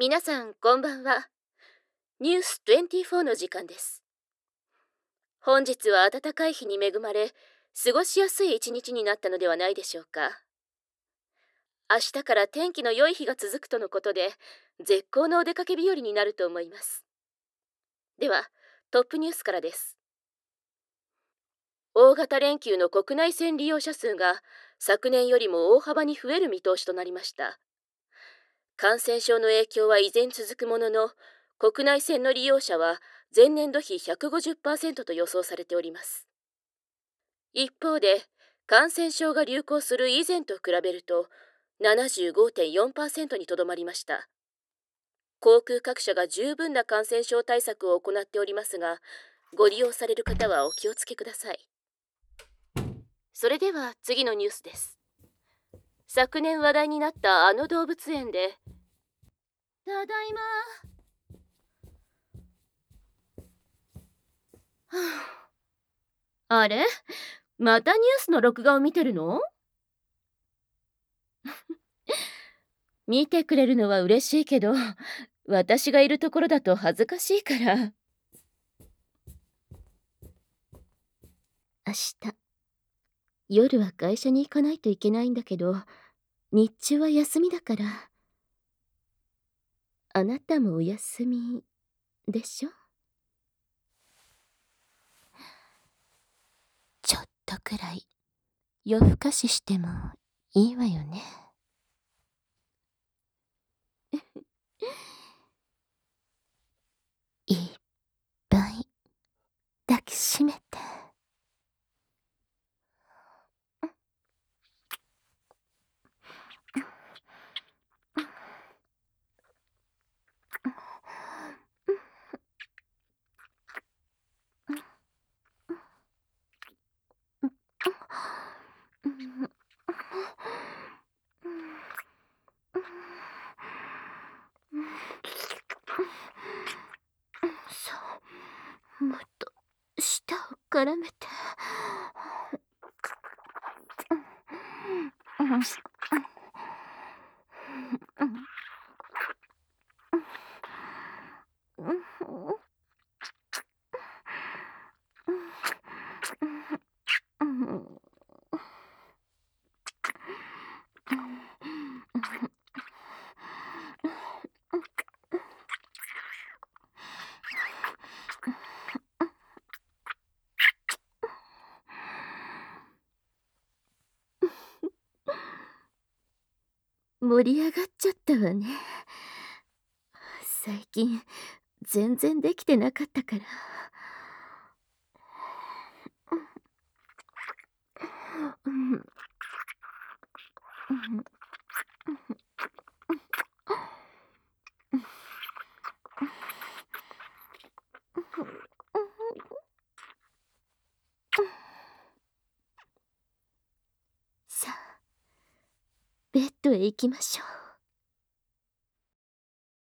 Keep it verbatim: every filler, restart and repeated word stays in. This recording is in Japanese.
皆さんこんばんは。ニュースにじゅうよんの時間です。本日は暖かい日に恵まれ、過ごしやすい一日になったのではないでしょうか。明日から天気の良い日が続くとのことで、絶好のお出かけ日和になると思います。では、トップニュースからです。大型連休の国内線利用者数が昨年よりも大幅に増える見通しとなりました。感染症の影響は依然続くものの、国内線の利用者は前年度比 ひゃくごじゅっパーセント と予想されております。一方で、感染症が流行する以前と比べると ななじゅうごてんよんパーセント にとどまりました。航空各社が十分な感染症対策を行っておりますが、ご利用される方はお気をつけください。それでは次のニュースです。昨年話題になったあの動物園で、ただいま。はあ、あれ、またニュースの録画を見てるの？見てくれるのは嬉しいけど、私がいるところだと恥ずかしいから。明日、夜は会社に行かないといけないんだけど、日中は休みだから。あなたもお休みでしょ？ちょっとくらい夜更かししてもいいわよね。いっぱい抱きしめて。そう、もっと舌を絡めて。盛り上がっちゃったわね。最近全然できてなかったから。さあ、ベッドへ行きましょう。